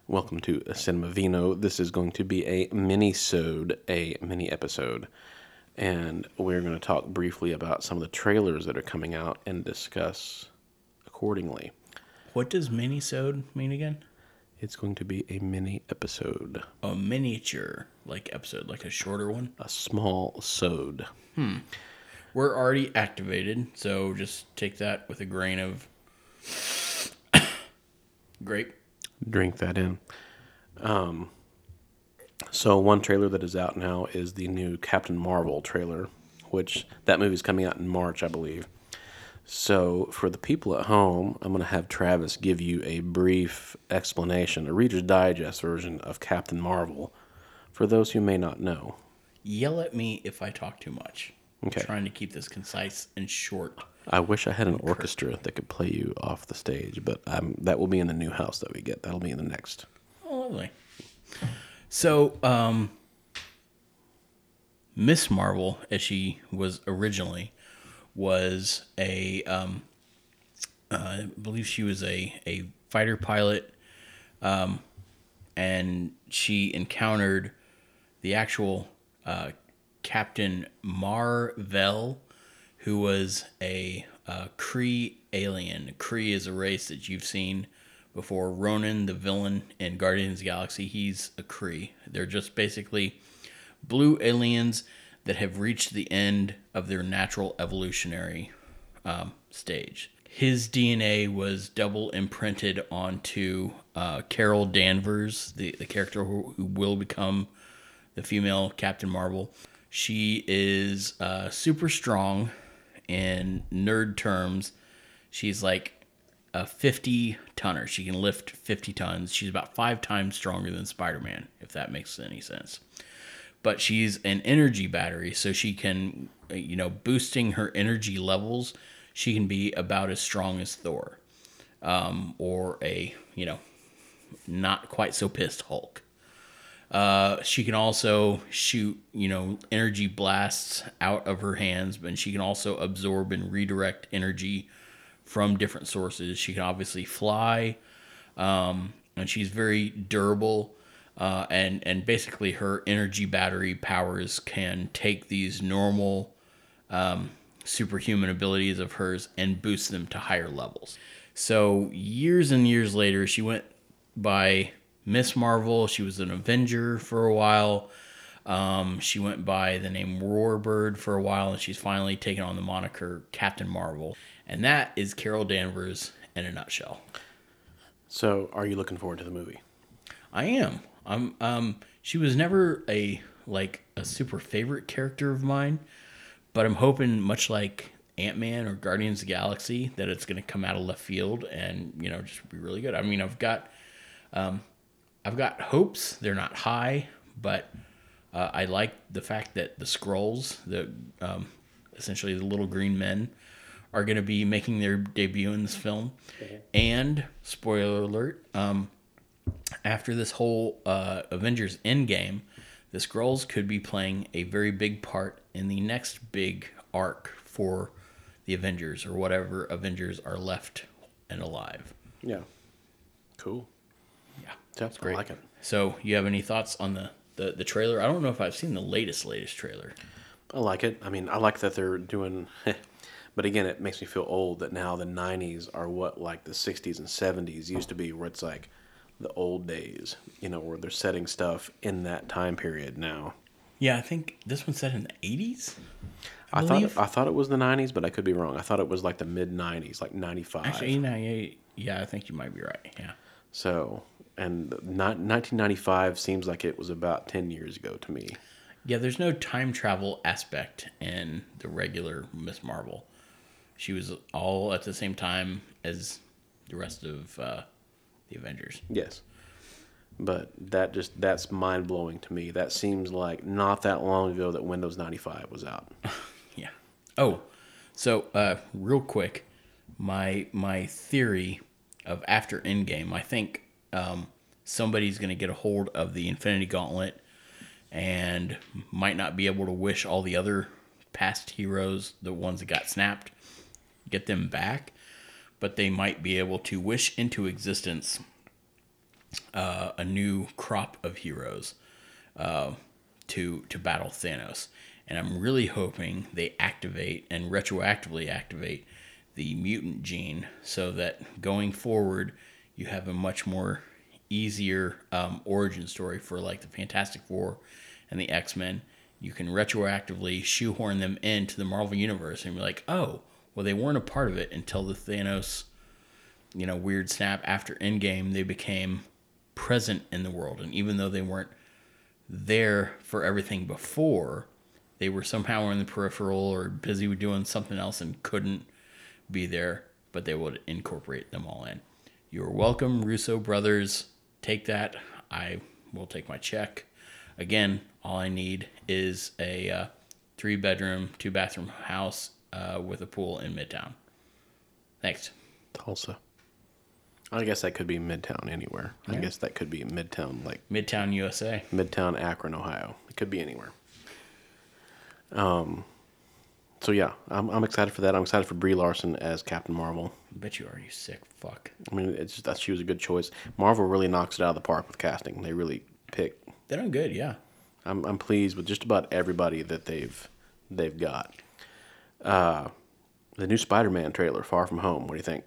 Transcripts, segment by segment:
Welcome to Cinema Vino. This is going to be a mini-sode, a mini episode. And we're going to talk briefly about some of the trailers that are coming out and discuss accordingly. What does mini-sode mean again? It's going to be a mini episode. A miniature episode, like a shorter one. A small sode. We're already activated, so just take that with a grain of grape. Drink that in. So one trailer that is out now is the new Captain Marvel trailer, which that movie's coming out in March, I believe. So for the people at home, I'm going to have Travis give you a brief explanation, a Reader's Digest version of Captain Marvel, for those who may not know. Yell at me if I talk too much. Okay. I'm trying to keep this concise and short. I wish I had an orchestra that could play you off the stage, but that will be in the new house that we get. That'll be in the next. Oh, lovely. So, Miss Marvel, as she was originally, was I believe she was a fighter pilot, and she encountered the actual Captain Mar-Vell, who was a Kree alien. Kree is a race that you've seen before. Ronan, the villain in Guardians of the Galaxy, he's a Kree. They're just basically blue aliens that have reached the end of their natural evolutionary stage. His DNA was double imprinted onto Carol Danvers, the character who will become the female Captain Marvel. She is super strong in nerd terms. She's like a 50-tonner. She can lift 50 tons. She's about 5 times stronger than Spider-Man, if that makes any sense. But she's an energy battery, so she can, boosting her energy levels, she can be about as strong as Thor, or a, not quite so pissed Hulk. She can also shoot, energy blasts out of her hands, and she can also absorb and redirect energy from different sources. She can obviously fly, and she's very durable. And basically her energy battery powers can take these normal superhuman abilities of hers and boost them to higher levels. So years and years later, she went by Miss Marvel. She was an Avenger for a while. She went by the name Warbird for a while, and she's finally taken on the moniker Captain Marvel. And that is Carol Danvers in a nutshell. So are you looking forward to the movie? I am. She was never a super favorite character of mine, but I'm hoping, much like Ant-Man or Guardians of the Galaxy, that it's going to come out of left field and, just be really good. I mean, I've got hopes. They're not high, but I like the fact that the Skrulls, essentially the little green men, are going to be making their debut in this film. Mm-hmm. And, spoiler alert, after this whole Avengers Endgame, the Skrulls could be playing a very big part in the next big arc for the Avengers, or whatever Avengers are left and alive. Yeah. Cool. Yeah. That's great. I like it. So, you have any thoughts on the trailer? I don't know if I've seen the latest trailer. I like it. I mean, I like that they're doing... But again, it makes me feel old that now the 90s are what like the 60s and 70s used to be, where it's like the old days, where they're setting stuff in that time period now. Yeah, I think this one's set in the 80s. I thought it was the 90s, but I could be wrong. I thought it was like the mid 90s, like 95. Actually, yeah, I think you might be right. Yeah. So, and 1995 seems like it was about 10 years ago to me. Yeah, there's no time travel aspect in the regular Miss Marvel. She was all at the same time as the rest of the Avengers. Yes. But that's mind-blowing to me. That seems like not that long ago that Windows 95 was out. Yeah. Oh, so real quick, my theory of after Endgame, I think somebody's going to get a hold of the Infinity Gauntlet and might not be able to wish all the other past heroes, the ones that got snapped, get them back, but they might be able to wish into existence a new crop of heroes to battle Thanos. And I'm really hoping they activate and retroactively activate the mutant gene so that going forward you have a much more easier origin story for like the Fantastic Four and the X-Men. You can retroactively shoehorn them into the Marvel Universe and be like, oh, well, they weren't a part of it until the Thanos, weird snap after Endgame. They became present in the world. And even though they weren't there for everything before, they were somehow in the peripheral or busy with doing something else and couldn't be there, but they would incorporate them all in. You're welcome, Russo brothers. Take that. I will take my check. Again, all I need is a 3-bedroom, 2-bathroom house with a pool in Midtown. Thanks. Tulsa. I guess that could be Midtown anywhere. Yeah. I guess that could be Midtown, like Midtown, USA. Midtown, Akron, Ohio. It could be anywhere. So yeah, I'm excited for that. I'm excited for Brie Larson as Captain Marvel. I bet you are, you sick fuck. I mean, it's just that she was a good choice. Marvel really knocks it out of the park with casting. They really pick. They're doing good, yeah. I'm pleased with just about everybody that they've got. The new Spider-Man trailer, Far From Home. What do you think?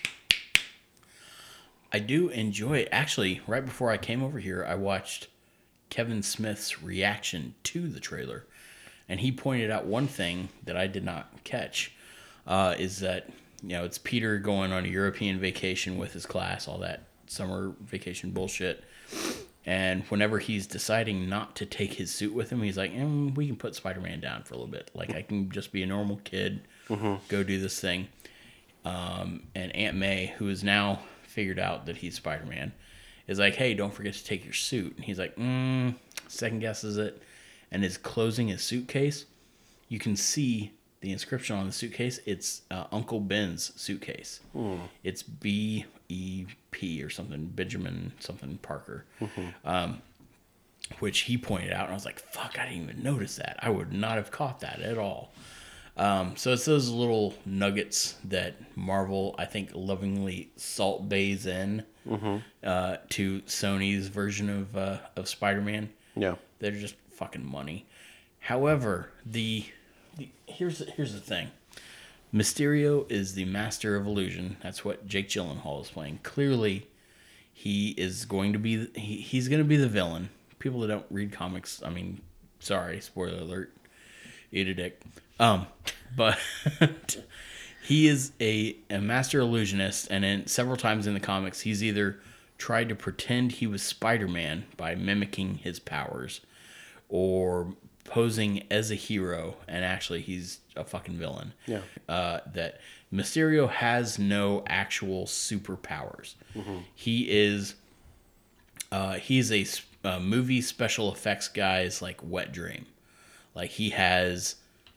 I do enjoy it. Actually, right before I came over here, I watched Kevin Smith's reaction to the trailer. And he pointed out one thing that I did not catch, is that, it's Peter going on a European vacation with his class, all that summer vacation bullshit. And whenever he's deciding not to take his suit with him, he's like, we can put Spider-Man down for a little bit. Like, I can just be a normal kid, go do this thing. And Aunt May, who has now figured out that he's Spider-Man, is like, hey, don't forget to take your suit. And he's like, second guesses it, and is closing his suitcase. You can see the inscription on the suitcase. It's Uncle Ben's suitcase. It's BEP or something, Benjamin something Parker, which he pointed out, and I was like, fuck, I didn't even notice that. I would not have caught that at all. So it's those little nuggets that Marvel, I think, lovingly salt bays in to Sony's version of Spider-Man. Yeah. They're just fucking money. However, here's the thing. Mysterio is the master of illusion. That's what Jake Gyllenhaal is playing. Clearly, he is going to be he's going to be the villain. People that don't read comics, I mean, sorry, spoiler alert, eat a dick. But he is a master illusionist, and several times in the comics, he's either tried to pretend he was Spider-Man by mimicking his powers, or posing as a hero, and actually he's a fucking villain. Yeah. That Mysterio has no actual superpowers. He he's a movie special effects guy's like wet dream. Like he has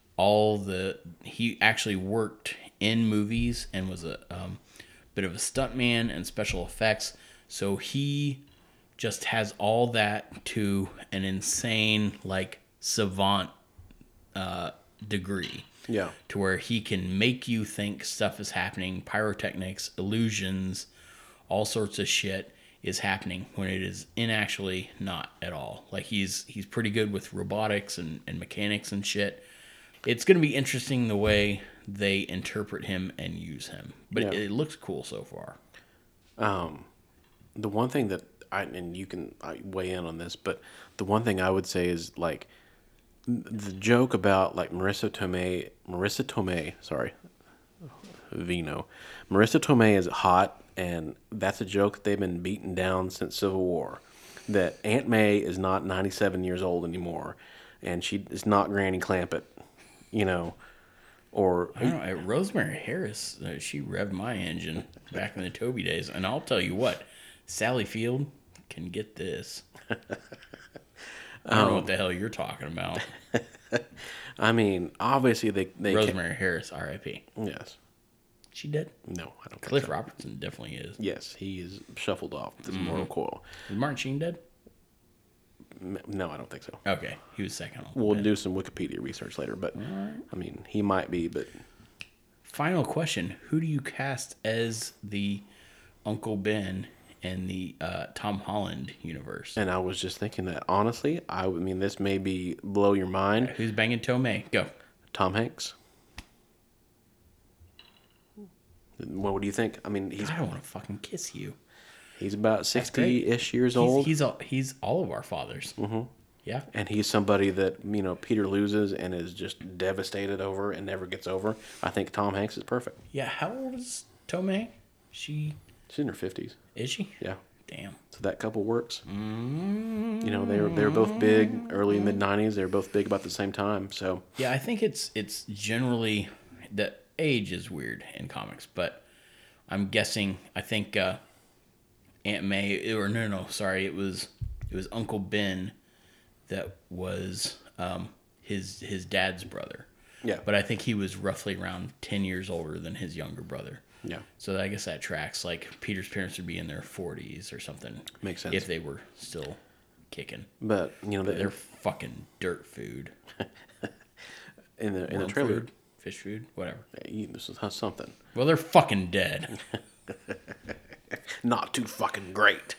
he actually worked in movies and was a bit of a stuntman and special effects. So he just has all that to an insane, like, savant degree. Yeah. To where he can make you think stuff is happening, pyrotechnics, illusions, all sorts of shit is happening when it is actually not at all. Like, he's pretty good with robotics and mechanics and shit. It's going to be interesting the way they interpret him and use him. But it looks cool so far. The one thing that and you can weigh in on this, but the one thing I would say is, like, the joke about, like, Marissa Tomei, Marissa Tomei is hot, and that's a joke that they've been beating down since Civil War. That Aunt May is not 97 years old anymore, and she is not Granny Clampett, or... I don't know, Rosemary Harris, she revved my engine back in the Toby days, and I'll tell you what, Sally Field can get this. I don't know what the hell you're talking about. I mean, obviously they Rosemary Harris, R.I.P. Yes. She dead? No, I don't think Cliff so. Robertson definitely is. Yes, he is shuffled off this mortal coil. Is Martin Sheen dead? No, I don't think so. Okay, he was second on. We'll do some Wikipedia research later, but I mean, he might be, but... Final question. Who do you cast as the Uncle Ben in the Tom Holland universe. And I was just thinking that, honestly, I mean, this may be blow your mind. Who's banging Tomei? Go. Tom Hanks. What do you think? I mean, I don't want to fucking kiss you. he's about 60-ish years old. He's all of our fathers. Mm-hmm. Yeah. And he's somebody that, you know, Peter loses and is just devastated over and never gets over. I think Tom Hanks is perfect. Yeah. How old is Tomei? She's in her 50s. Is she? Yeah. Damn. So that couple works. You know, they were both big, early mid 90s. They were both big about the same time. So Yeah, I think it's generally the age is weird in comics, but I'm guessing I think Aunt May or no, sorry, it was Uncle Ben that was his dad's brother. yeah, But I think he was roughly around 10 years older than his younger brother. yeah, So I guess that tracks. Like Peter's parents would be in their 40s or something. Makes sense. If they were still kicking. but you know, They're fucking dirt food. in the Worm trailer, food, fish food, whatever. this is something Well, they're fucking dead. not too fucking great.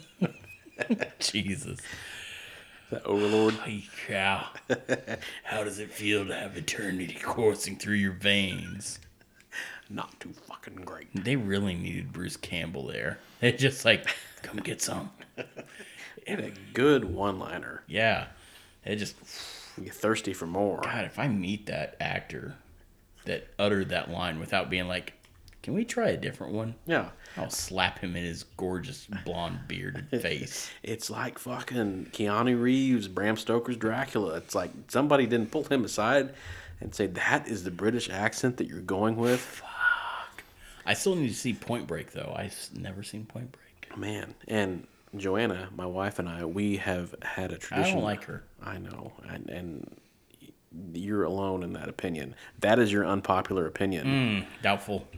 Jesus. That Overlord. Yeah. How does it feel to have eternity coursing through your veins? Not too fucking great. They really needed Bruce Campbell there. They're just like, come get some. And a good one-liner. Yeah. It just, You get thirsty for more. God, if I meet that actor that uttered that line without being like, can we try a different one? Yeah. I'll slap him in his gorgeous blonde bearded face. It's like fucking Keanu Reeves, Bram Stoker's Dracula. It's like somebody didn't pull him aside and say, that is the British accent that you're going with. I still need to see Point Break, though. I've never seen Point Break. Man. And Joanna, my wife, and I, we have had a tradition. I don't like her. I know. And you're alone in that opinion. That is your unpopular opinion. Doubtful.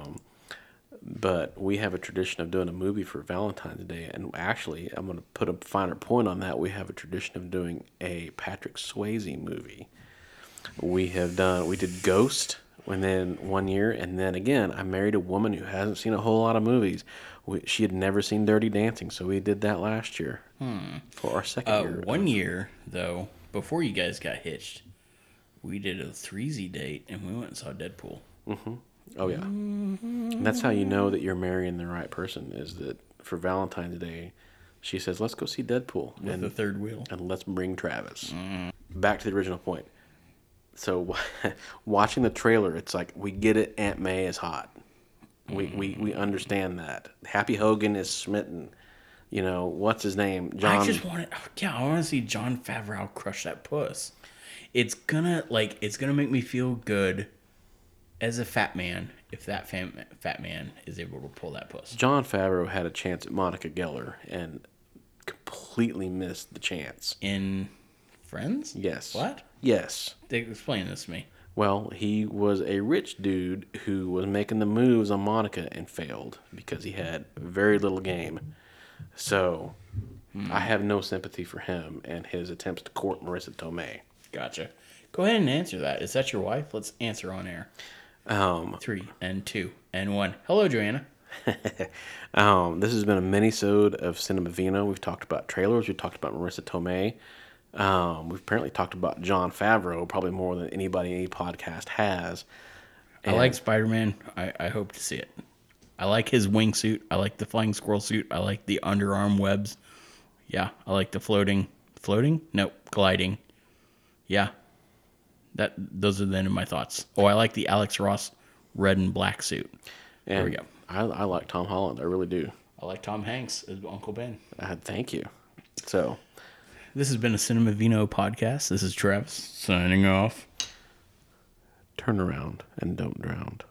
But we have a tradition of doing a movie for Valentine's Day. And actually, I'm going to put a finer point on that. We have a tradition of doing a Patrick Swayze movie. We did Ghost, and then one year, and then again, I married a woman who hasn't seen a whole lot of movies. She had never seen Dirty Dancing, so we did that last year for our second year. One year, though, before you guys got hitched, we did a 3Z date, and we went and saw Deadpool. Oh, yeah. And that's how you know that you're marrying the right person, is that for Valentine's Day, she says, let's go see Deadpool. With the third wheel. And let's bring Travis. Back to the original point. So watching the trailer, it's like, we get it, Aunt May is hot. We understand that. Happy Hogan is smitten. You know, what's his name? John. I want to see Jon Favreau crush that puss. It's gonna make me feel good as a fat man if that fat man is able to pull that puss. Jon Favreau had a chance at Monica Geller and completely missed the chance. In Friends? Yes. What? Yes. Explain this to me. Well, he was a rich dude who was making the moves on Monica and failed because he had very little game. So, I have no sympathy for him and his attempts to court Marissa Tomei. Gotcha. Go ahead and answer that. Is that your wife? Let's answer on air. 3 and 2 and 1. Hello, Joanna. This has been a mini-sode of Cinema Vino. We've talked about trailers. We've talked about Marissa Tomei. We've apparently talked about Jon Favreau probably more than anybody any podcast has. I like Spider-Man. I hope to see it. I like his wingsuit. I like the flying squirrel suit. I like the underarm webs. Yeah, I like the floating? Nope, gliding. Yeah. Those are the end of my thoughts. Oh, I like the Alex Ross red and black suit. There we go. I like Tom Holland. I really do. I like Tom Hanks as Uncle Ben. Thank you. So, this has been a Cinema Vino podcast. This is Travis signing off. Turn around and don't drown.